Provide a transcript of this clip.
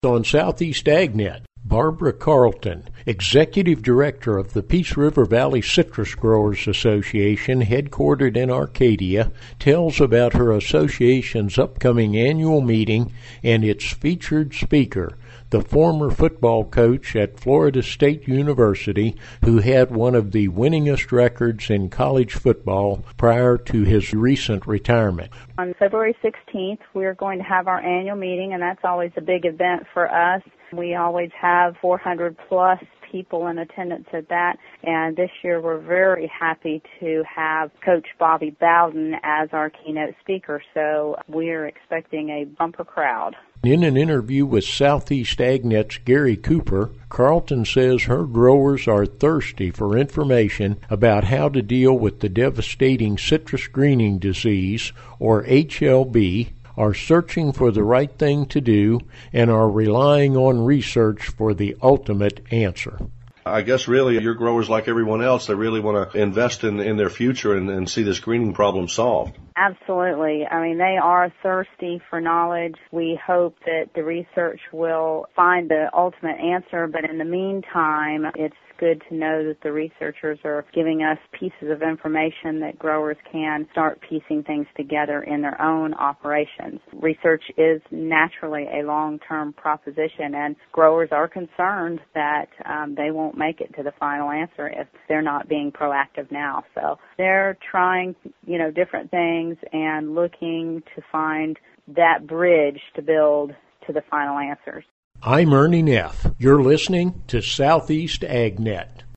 On Southeast AgNet, Barbara Carlton, Executive Director of the Peace River Valley Citrus Growers Association, headquartered in Arcadia, tells about her association's upcoming annual meeting and its featured speaker, the former football coach at Florida State University who had one of the winningest records in college football prior to his recent retirement. On February 16th, we're going to have our annual meeting, and that's always a big event for us. We always have 400 plus people in attendance at that, and this year we're very happy to have Coach Bobby Bowden as our keynote speaker, so we're expecting a bumper crowd. In an interview with Southeast AgNet's Gary Cooper, Carlton says her growers are thirsty for information about how to deal with the devastating citrus greening disease, or HLB, are searching for the right thing to do, and are relying on research for the ultimate answer. I guess really your growers, like everyone else, they really want to invest in their future and see this greening problem solved. Absolutely. I mean, they are thirsty for knowledge. We hope that the research will find the ultimate answer, but in the meantime, it's good to know that the researchers are giving us pieces of information that growers can start piecing things together in their own operations. Research is naturally a long-term proposition, and growers are concerned that they won't make it to the final answer if they're not being proactive now. So they're trying, different things and looking to find that bridge to build to the final answers. I'm Ernie Neff. You're listening to Southeast AgNet.